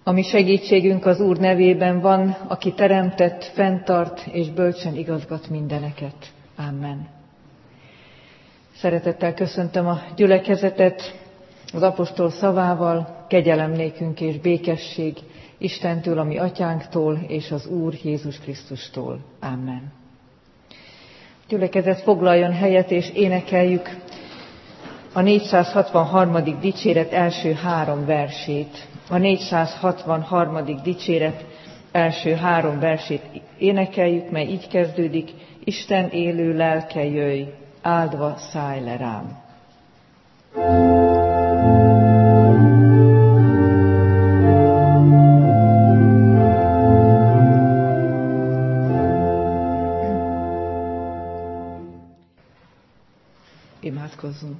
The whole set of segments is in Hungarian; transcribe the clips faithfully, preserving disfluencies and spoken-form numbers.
A mi segítségünk az Úr nevében van, aki teremtett, fenntart és bölcsen igazgat mindeneket. Amen. Szeretettel köszöntöm a gyülekezetet az apostol szavával, kegyelem nékünk és békesség Istentől, a mi atyánktól és az Úr Jézus Krisztustól. Amen. Gyülekezet, foglaljon helyet és énekeljük a négyszázhatvanharmadik dicséret első három versét. A négyszázhatvanharmadik dicséret első három versét énekeljük, mely így kezdődik: Isten élő lelke, jöjj, áldva szállj le rám. Imádkozzunk.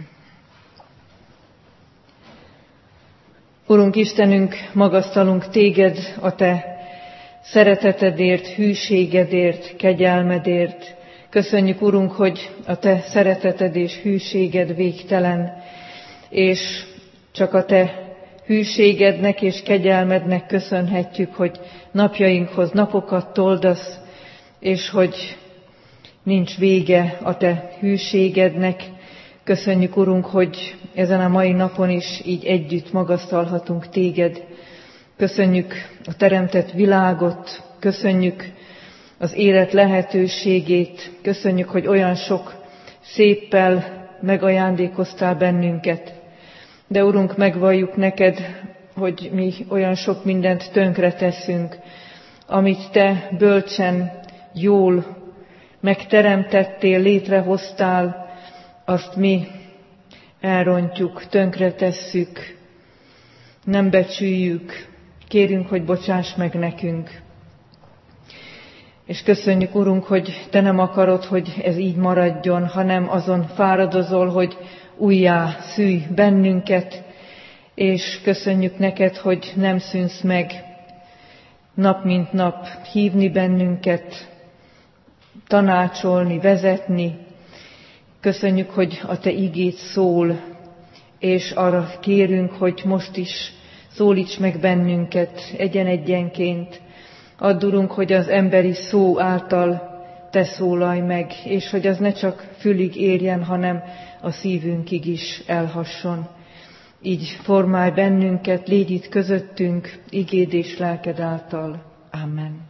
Urunk Istenünk, magasztalunk Téged a Te szeretetedért, hűségedért, kegyelmedért. Köszönjük, Urunk, hogy a Te szereteted és hűséged végtelen, és csak a Te hűségednek és kegyelmednek köszönhetjük, hogy napjainkhoz napokat toldasz, és hogy nincs vége a Te hűségednek. Köszönjük, Urunk, hogy ezen a mai napon is így együtt magasztalhatunk Téged. Köszönjük a teremtett világot, köszönjük az élet lehetőségét, köszönjük, hogy olyan sok széppel megajándékoztál bennünket. De Urunk, megvalljuk neked, hogy mi olyan sok mindent tönkre teszünk, amit Te bölcsen, jól megteremtettél, létrehoztál, azt mi elrontjuk, tönkretesszük, nem becsüljük, kérünk, hogy bocsáss meg nekünk. És köszönjük, Urunk, hogy Te nem akarod, hogy ez így maradjon, hanem azon fáradozol, hogy újjá szülj bennünket, és köszönjük neked, hogy nem szűnsz meg nap mint nap hívni bennünket, tanácsolni, vezetni. Köszönjük, hogy a Te igéd szól, és arra kérünk, hogy most is szólíts meg bennünket egyen-egyenként. Add, Urunk, hogy az emberi szó által Te szólalj meg, és hogy az ne csak fülig érjen, hanem a szívünkig is elhasson. Így formálj bennünket, légy itt közöttünk, igéd és lelked által. Amen.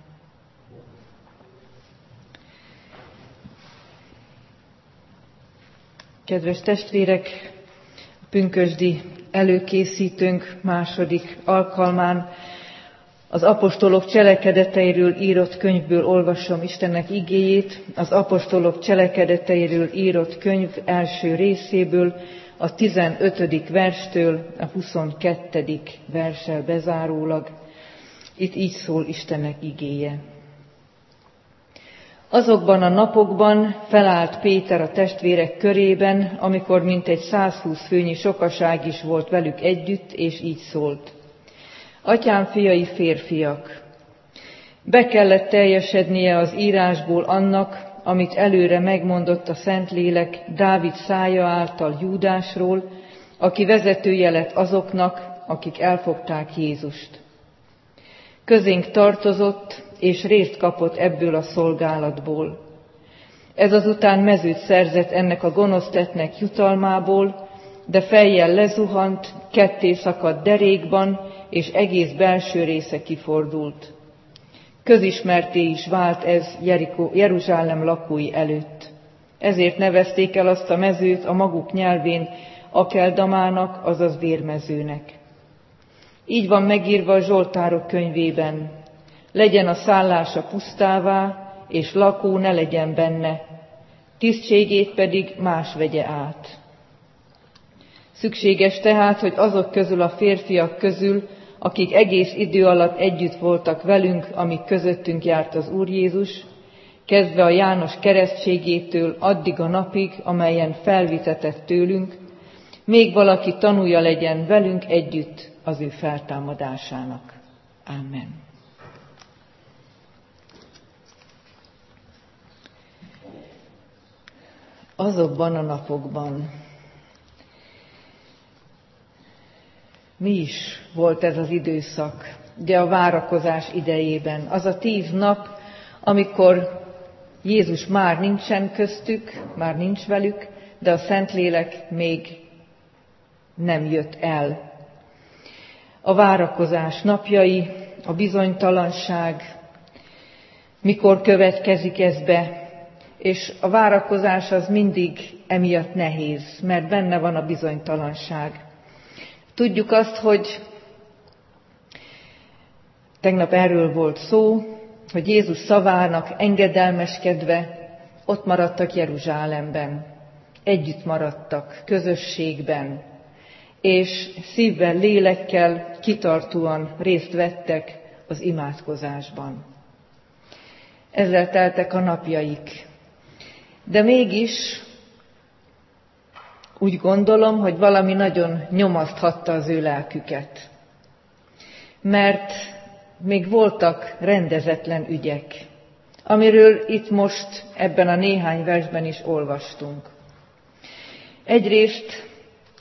Kedves testvérek, a pünkösdi előkészítőnk második alkalmán az apostolok cselekedeteiről írott könyvből olvasom Istennek igéjét, az apostolok cselekedeteiről írott könyv első részéből, a tizenötödik verstől a huszonkettedik verssel bezárólag. Itt így szól Istennek igéje. Azokban a napokban felállt Péter a testvérek körében, amikor mintegy százhúsz főnyi sokaság is volt velük együtt, és így szólt: Atyám fiai férfiak, be kellett teljesednie az írásból annak, amit előre megmondott a Szentlélek Dávid szája által Júdásról, aki vezetője lett azoknak, akik elfogták Jézust. Közénk tartozott, és részt kapott ebből a szolgálatból. Ez azután mezőt szerzett ennek a gonosz tettnek jutalmából, de fejjel lezuhant, ketté szakadt derékban, és egész belső része kifordult. Közismertté is vált ez Jerikó, Jeruzsálem lakói előtt. Ezért nevezték el azt a mezőt a maguk nyelvén Akeldamának, azaz vérmezőnek. Így van megírva a Zsoltárok könyvében: legyen a szállása pusztává, és lakó ne legyen benne, tisztségét pedig más vegye át. Szükséges tehát, hogy azok közül a férfiak közül, akik egész idő alatt együtt voltak velünk, amíg közöttünk járt az Úr Jézus, kezdve a János keresztségétől addig a napig, amelyen felvitetett tőlünk, még valaki tanúja legyen velünk együtt az ő feltámadásának. Amen. Azokban a napokban. Mi is volt ez az időszak, ugye a várakozás idejében, az a tíz nap, amikor Jézus már nincsen köztük, már nincs velük, de a Szentlélek még nem jött el. A várakozás napjai, a bizonytalanság, mikor következik ez be, és a várakozás az mindig emiatt nehéz, mert benne van a bizonytalanság. Tudjuk azt, hogy tegnap erről volt szó, hogy Jézus szavának engedelmeskedve ott maradtak Jeruzsálemben, együtt maradtak, közösségben, és szívvel, lélekkel kitartóan részt vettek az imádkozásban. Ezzel teltek a napjaik. De mégis úgy gondolom, hogy valami nagyon nyomaszthatta az ő lelküket. Mert még voltak rendezetlen ügyek, amiről itt most ebben a néhány versben is olvastunk. Egyrészt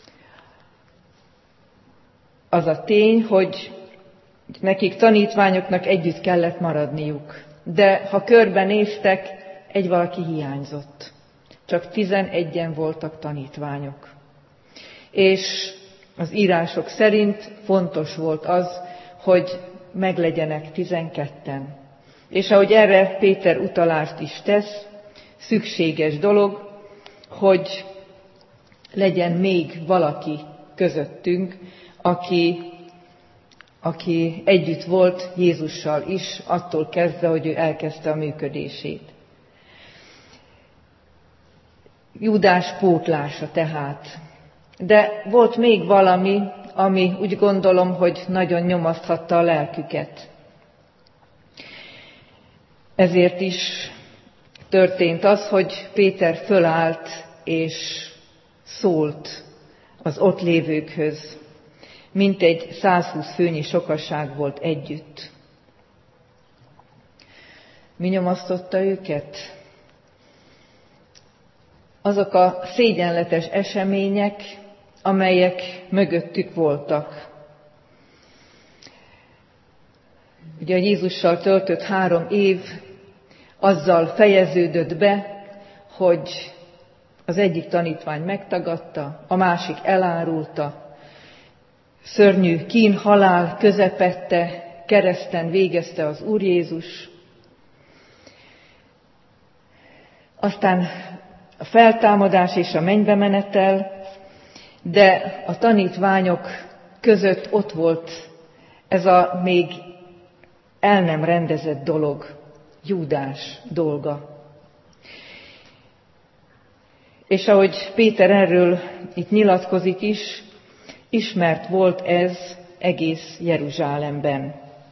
az a tény, hogy nekik tanítványoknak együtt kellett maradniuk. De ha körbenéztek, egy valaki hiányzott. Csak tizenegyen voltak tanítványok. És az írások szerint fontos volt az, hogy meglegyenek tizenketten. És ahogy erre Péter utalást is tesz, szükséges dolog, hogy legyen még valaki közöttünk, aki, aki együtt volt Jézussal is, attól kezdve, hogy ő elkezdte a működését. Júdás pótlása tehát. De volt még valami, ami úgy gondolom, hogy nagyon nyomaszthatta a lelküket. Ezért is történt az, hogy Péter fölállt és szólt az ott lévőkhöz. Mintegy százhúsz főnyi sokaság volt együtt. Mi nyomasztotta őket? Azok a szégyenletes események, amelyek mögöttük voltak. Ugye a Jézussal töltött három év azzal fejeződött be, hogy az egyik tanítvány megtagadta, a másik elárulta, szörnyű kín, halál közepette, kereszten végezte az Úr Jézus. Aztán a feltámadás és a mennybe menetel, de a tanítványok között ott volt ez a még el nem rendezett dolog, Júdás dolga. És ahogy Péter erről itt nyilatkozik is, ismert volt ez egész Jeruzsálemben.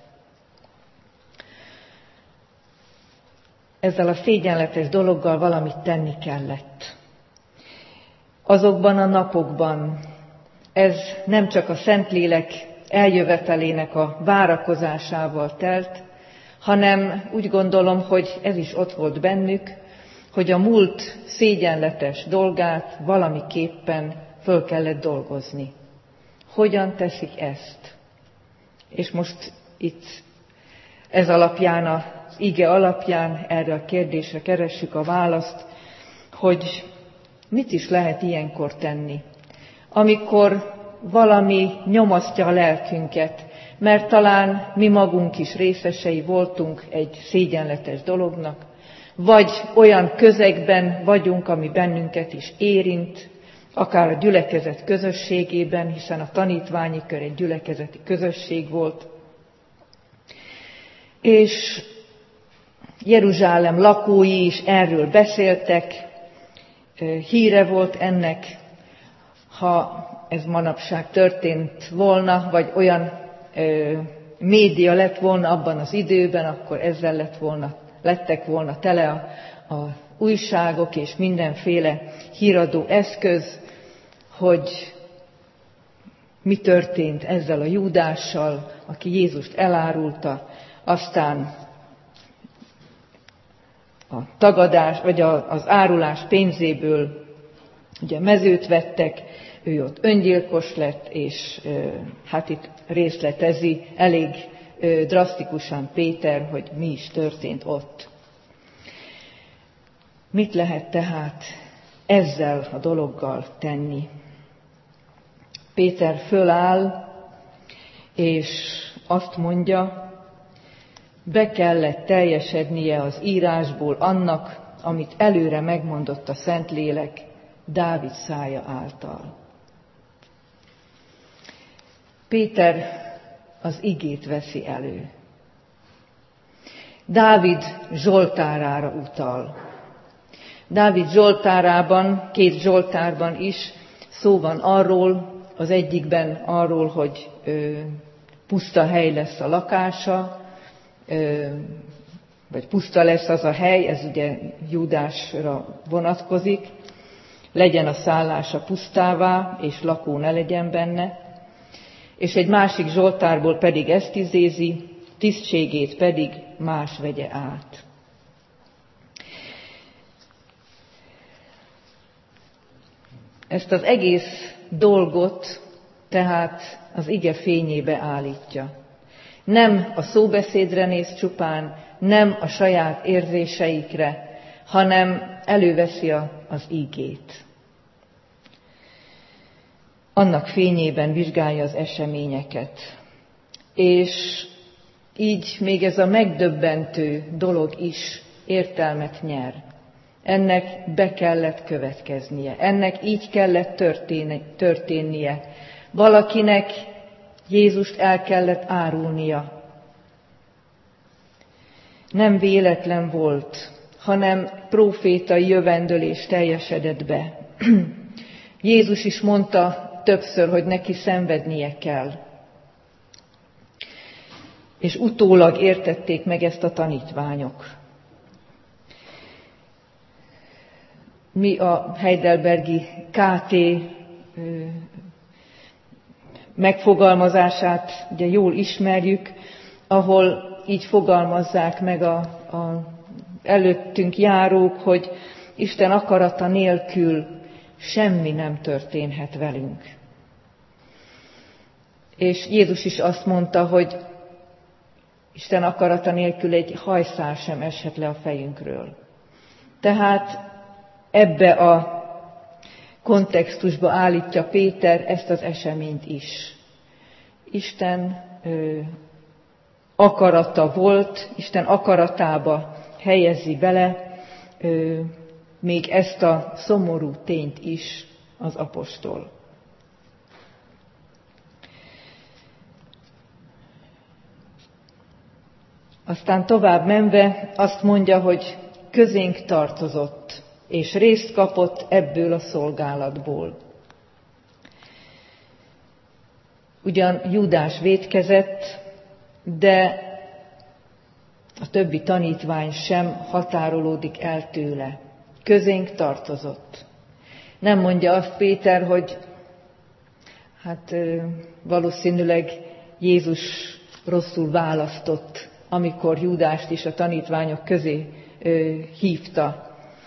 Ezzel a szégyenletes dologgal valamit tenni kellett. Azokban a napokban ez nem csak a Szentlélek eljövetelének a várakozásával telt, hanem úgy gondolom, hogy ez is ott volt bennük, hogy a múlt szégyenletes dolgát valamiképpen föl kellett dolgozni. Hogyan teszik ezt? És most itt ez alapján, az ige alapján erre a kérdésre keressük a választ, hogy mit is lehet ilyenkor tenni, amikor valami nyomasztja a lelkünket, mert talán mi magunk is részesei voltunk egy szégyenletes dolognak, vagy olyan közegben vagyunk, ami bennünket is érint, akár a gyülekezet közösségében, hiszen a tanítványi kör egy gyülekezeti közösség volt. És Jeruzsálem lakói is erről beszéltek, híre volt ennek, ha ez manapság történt volna, vagy olyan ö, média lett volna abban az időben, akkor ezzel lett volna, lettek volna tele a, a újságok és mindenféle híradó eszköz, hogy mi történt ezzel a Júdással, aki Jézust elárulta, aztán a tagadás, vagy az árulás pénzéből ugye mezőt vettek, ő ott öngyilkos lett, és hát itt részletezi elég drasztikusan Péter, hogy mi is történt ott. Mit lehet tehát ezzel a dologgal tenni? Péter föláll, és azt mondja, be kellett teljesednie az írásból annak, amit előre megmondott a Szentlélek Dávid szája által. Péter az igét veszi elő. Dávid zsoltárára utal. Dávid zsoltárában, két zsoltárban is szó van arról, az egyikben arról, hogy ö, puszta hely lesz a lakása, ö, vagy puszta lesz az a hely, ez ugye Júdásra vonatkozik, legyen a szállása pusztává, és lakó ne legyen benne. És egy másik zsoltárból pedig ezt idézi, tisztségét pedig más vegye át. Ezt az egész dolgot tehát az ige fényébe állítja. Nem a szóbeszédre néz csupán, nem a saját érzéseikre, hanem előveszi az igét. Annak fényében vizsgálja az eseményeket. És így még ez a megdöbbentő dolog is értelmet nyer. Ennek be kellett következnie, ennek így kellett történnie. Valakinek Jézust el kellett árulnia. Nem véletlen volt, hanem prófétai jövendőlés teljesedett be. Jézus is mondta többször, hogy neki szenvednie kell. És utólag értették meg ezt a tanítványok. Mi a heidelbergi ká té megfogalmazását ugye jól ismerjük, ahol így fogalmazzák meg a, a előttünk járók, hogy Isten akarata nélkül semmi nem történhet velünk. És Jézus is azt mondta, hogy Isten akarata nélkül egy hajszál sem eshet le a fejünkről. Tehát ebbe a kontextusba állítja Péter ezt az eseményt is. Isten ö, akarata volt, Isten akaratába helyezi bele ö, még ezt a szomorú tényt is az apostol. Aztán tovább menve azt mondja, hogy közénk tartozott, és részt kapott ebből a szolgálatból. Ugyan Júdás vétkezett, de a többi tanítvány sem határolódik el tőle. Közénk tartozott. Nem mondja azt Péter, hogy hát valószínűleg Jézus rosszul választott, amikor Júdást is a tanítványok közé hívta.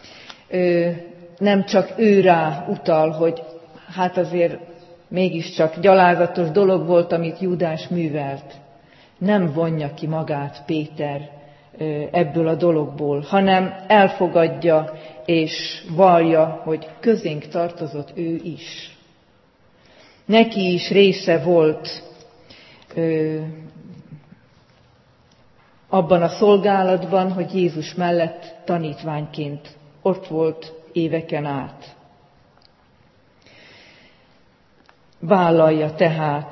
Nem csak ő rá utal, hogy hát azért mégiscsak gyalázatos dolog volt, amit Júdás művelt. Nem vonja ki magát Péter ebből a dologból, hanem elfogadja és vallja, hogy közénk tartozott ő is. Neki is része volt ö, abban a szolgálatban, hogy Jézus mellett tanítványként ott volt éveken át. Vállalja tehát.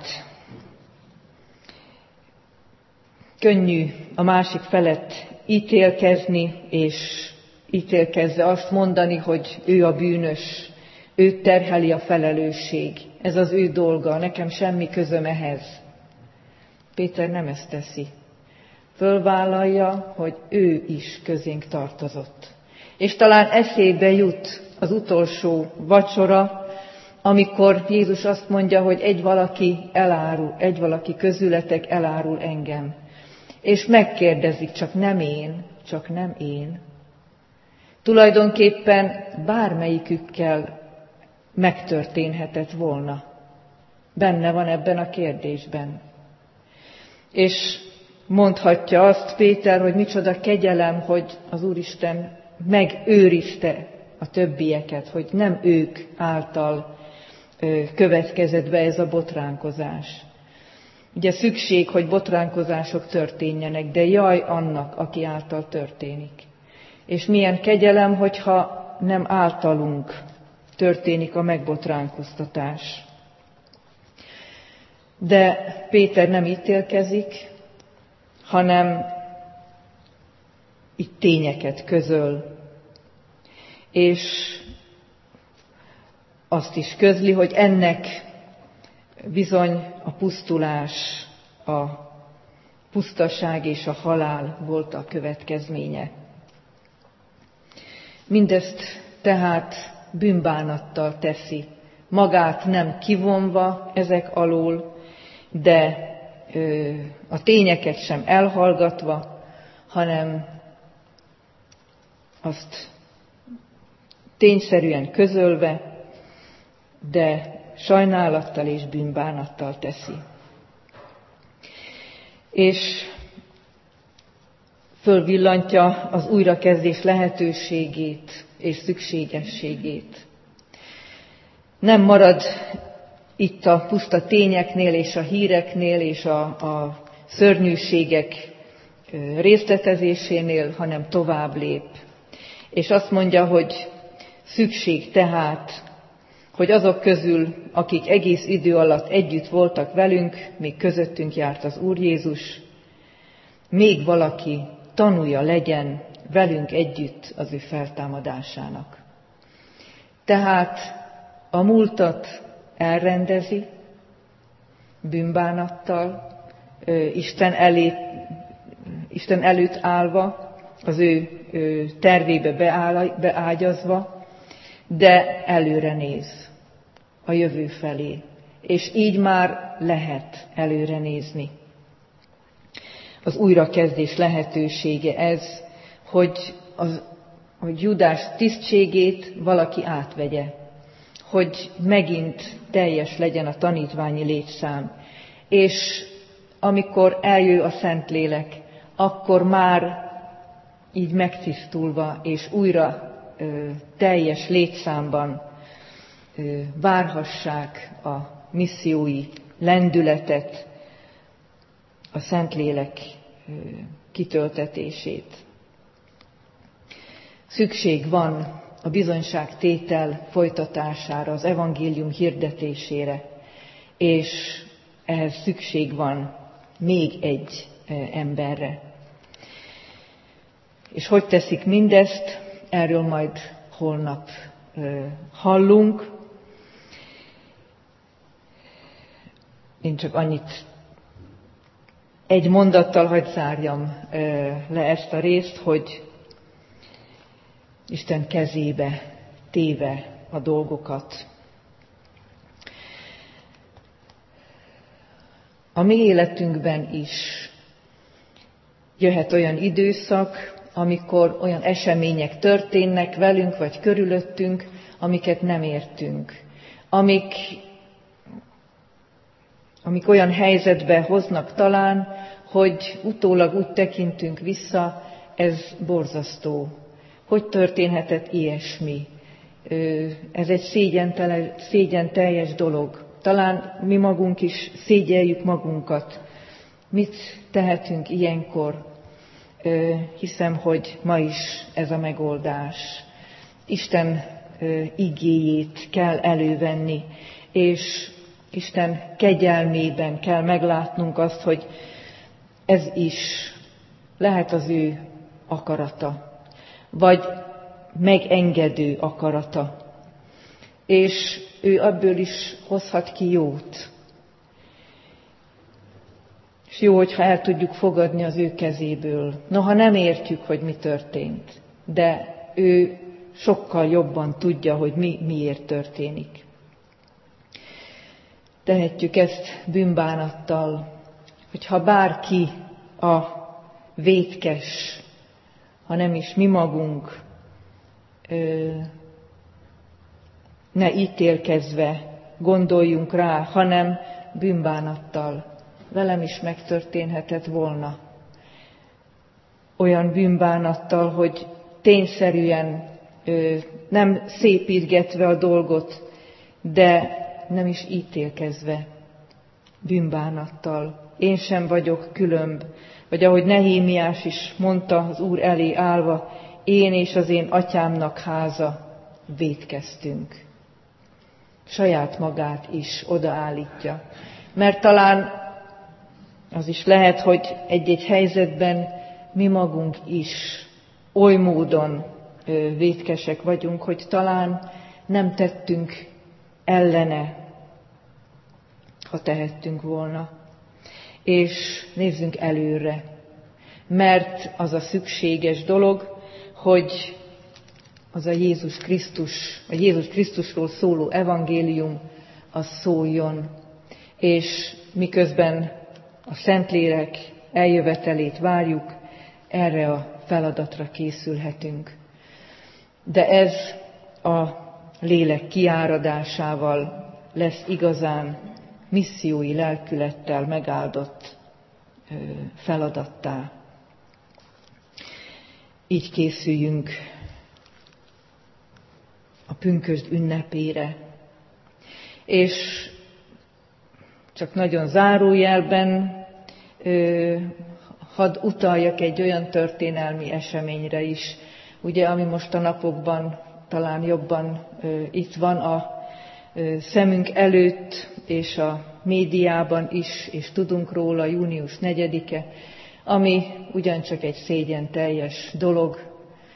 Könnyű a másik felett ítélkezni, és ítélkezve azt mondani, hogy ő a bűnös, őt terheli a felelősség. Ez az ő dolga, nekem semmi közöm ehhez. Péter nem ezt teszi. Fölvállalja, hogy ő is közénk tartozott. És talán eszébe jut az utolsó vacsora, amikor Jézus azt mondja, hogy egy valaki elárul, egy valaki közületek elárul engem. És megkérdezik, csak nem én, csak nem én. Tulajdonképpen bármelyikükkel megtörténhetett volna. Benne van ebben a kérdésben. És mondhatja azt Péter, hogy micsoda kegyelem, hogy az Úristen megőrizte a többieket, hogy nem ők által következett be ez a botránkozás. Ugye szükség, hogy botránkozások történjenek, de jaj annak, aki által történik. És milyen kegyelem, hogyha nem általunk történik a megbotránkoztatás. De Péter nem ítélkezik, hanem itt tényeket közöl, és azt is közli, hogy ennek bizony a pusztulás, a pusztaság és a halál volt a következménye. Mindezt tehát bűnbánattal teszi, magát nem kivonva ezek alól, de ö, a tényeket sem elhallgatva, hanem azt tényszerűen közölve, de sajnálattal és bűnbánattal teszi. És fölvillantja az újrakezdés lehetőségét és szükségességét. Nem marad itt a puszta tényeknél és a híreknél és a, a szörnyűségek részletezésénél, hanem tovább lép. És azt mondja, hogy szükség tehát, hogy azok közül, akik egész idő alatt együtt voltak velünk, még közöttünk járt az Úr Jézus, még valaki tanúja legyen velünk együtt az ő feltámadásának. Tehát a múltat elrendezi, bűnbánattal, Isten, elé, Isten előtt állva, az ő tervébe beágyazva, de előre néz a jövő felé, és így már lehet előre nézni. Az újrakezdés lehetősége ez, hogy, az, hogy Judás tisztségét valaki átvegye, hogy megint teljes legyen a tanítványi létszám, és amikor eljön a Szentlélek, akkor már így megtisztulva és újra ö, teljes létszámban ö, várhassák a missziói lendületet, a Szentlélek ö, kitöltetését. Szükség van a bizonyságtétel folytatására, az evangélium hirdetésére, és ehhez szükség van még egy emberre. És hogy teszik mindezt, erről majd holnap hallunk. Én csak annyit, egy mondattal hadd zárjam le ezt a részt, hogy Isten kezébe téve a dolgokat. A mi életünkben is jöhet olyan időszak, amikor olyan események történnek velünk vagy körülöttünk, amiket nem értünk, amik, amik olyan helyzetbe hoznak talán, hogy utólag úgy tekintünk vissza, ez borzasztó. Hogy történhetett ilyesmi? Ez egy szégyen teljes dolog. Talán mi magunk is szégyeljük magunkat. Mit tehetünk ilyenkor? Hiszem, hogy ma is ez a megoldás. Isten igéjét kell elővenni, és Isten kegyelmében kell meglátnunk azt, hogy ez is lehet az ő akarata, vagy megengedő akarata. És ő ebből is hozhat ki jót. És jó, hogyha el tudjuk fogadni az ő kezéből. Noha nem értjük, hogy mi történt, de ő sokkal jobban tudja, hogy mi miért történik. Tehetjük ezt bűnbánattal, hogyha bárki a vétkes, ha nem is mi magunk, ne ítélkezve gondoljunk rá, hanem bűnbánattal. Velem is megtörténhetett volna. Olyan bűnbánattal, hogy tényszerűen nem szépítgetve a dolgot, de nem is ítélkezve, bűnbánattal. Én sem vagyok különb, vagy ahogy Nehémiás is mondta az Úr elé állva, én és az én atyámnak háza vétkeztünk. Saját magát is odaállítja. Mert talán az is lehet, hogy egy-egy helyzetben mi magunk is oly módon vétkesek vagyunk, hogy talán nem tettünk ellene, ha tehettünk volna. És nézzünk előre, mert az a szükséges dolog, hogy az a Jézus Krisztus, a Jézus Krisztusról szóló evangélium, az szóljon, és miközben a Szentlélek eljövetelét várjuk, erre a feladatra készülhetünk. De ez a lélek kiáradásával lesz igazán missziói lelkülettel megáldott feladattá. Így készüljünk a pünkösd ünnepére. És csak nagyon zárójelben hadd utaljak egy olyan történelmi eseményre is, ugye, ami most a napokban talán jobban itt van a szemünk előtt, és a médiában is, és tudunk róla, június negyedike, ami ugyancsak egy szégyen teljes dolog.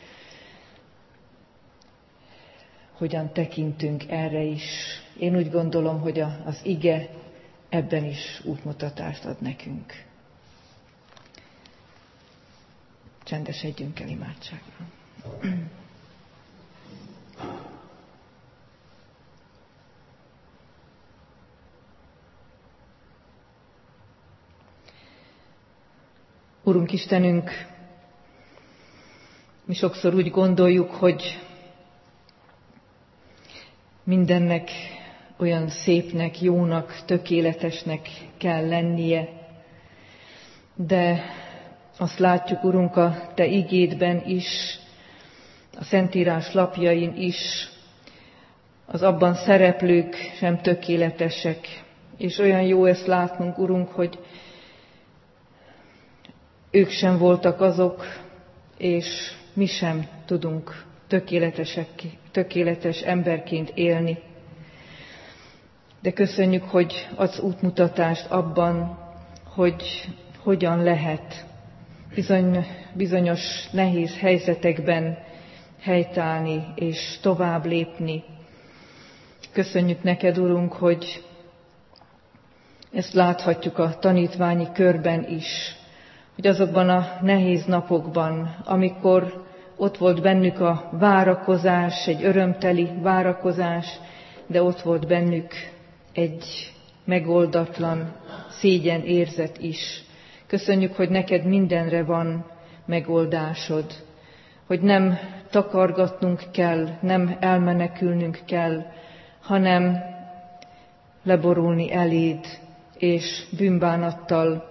Hogyan tekintünk erre is? Én úgy gondolom, hogy az ige ebben is útmutatást ad nekünk. Csendesedjünk el imádságra. Urunk Istenünk, mi sokszor úgy gondoljuk, hogy mindennek olyan szépnek, jónak, tökéletesnek kell lennie, de azt látjuk, Urunk, a Te igédben is, a Szentírás lapjain is, az abban szereplők sem tökéletesek, és olyan jó ezt látnunk, Urunk, hogy ők sem voltak azok, és mi sem tudunk tökéletesek, tökéletes emberként élni. De köszönjük, hogy adsz útmutatást abban, hogy hogyan lehet bizony, bizonyos nehéz helyzetekben helytállni és tovább lépni. Köszönjük neked, Urunk, hogy ezt láthatjuk a tanítványi körben is, hogy azokban a nehéz napokban, amikor ott volt bennük a várakozás, egy örömteli várakozás, de ott volt bennük egy megoldatlan szégyen érzet is. Köszönjük, hogy neked mindenre van megoldásod, hogy nem takargatnunk kell, nem elmenekülnünk kell, hanem leborulni eléd, és bűnbánattal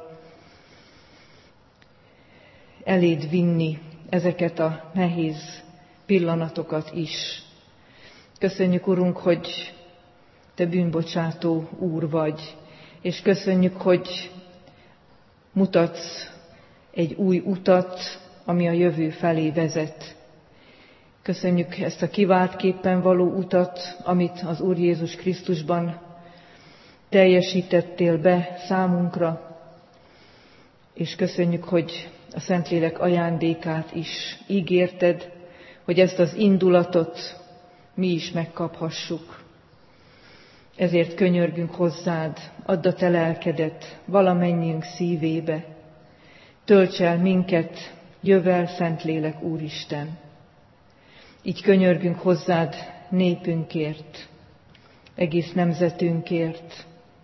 eléd vinni ezeket a nehéz pillanatokat is. Köszönjük, Urunk, hogy Te bűnbocsátó Úr vagy, és köszönjük, hogy mutatsz egy új utat, ami a jövő felé vezet. Köszönjük ezt a kiváltképpen való utat, amit az Úr Jézus Krisztusban teljesítettél be számunkra, és köszönjük, hogy a Szentlélek ajándékát is ígérted, hogy ezt az indulatot mi is megkaphassuk. Ezért könyörgünk hozzád, add a te lelkedet valamennyiünk szívébe, tölts el minket, jövel Szentlélek Úristen. Így könyörgünk hozzád népünkért, egész nemzetünkért.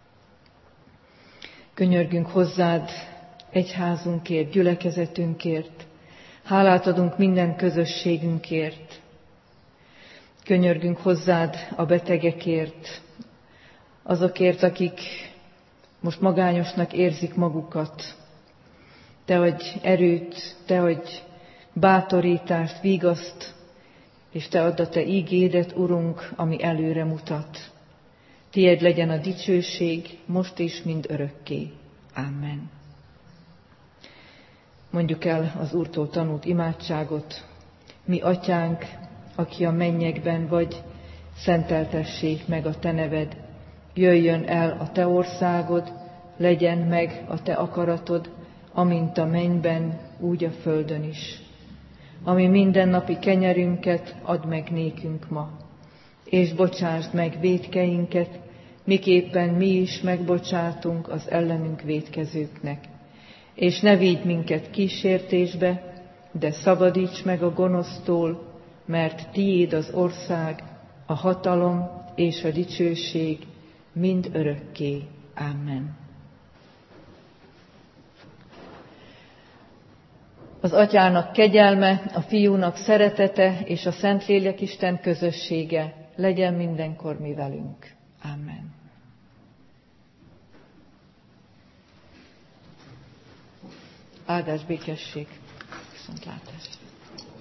Könyörgünk hozzád egyházunkért, gyülekezetünkért. Hálát adunk minden közösségünkért. Könyörgünk hozzád a betegekért, azokért, akik most magányosnak érzik magukat. Te adj erőt, Te adj bátorítást, vigaszt, és Te add a Te ígédet, Urunk, ami előre mutat. Tied legyen a dicsőség, most is, mind örökké. Amen. Mondjuk el az Úrtól tanult imádságot. Mi Atyánk, aki a mennyekben vagy, szenteltessék meg a Te neved. Jöjjön el a Te országod, legyen meg a Te akaratod, amint a mennyben, úgy a földön is. Ami mindennapi kenyerünket add meg nékünk ma, és bocsásd meg vétkeinket, miképpen mi is megbocsátunk az ellenünk vétkezőknek. És ne vigy minket kísértésbe, de szabadíts meg a gonosztól, mert tiéd az ország, a hatalom és a dicsőség mind örökké. Amen. Az Atyának kegyelme, a Fiúnak szeretete és a Szentlélek Isten közössége legyen mindenkor mi velünk. Amen. Áldás, békesség, viszontlátásra.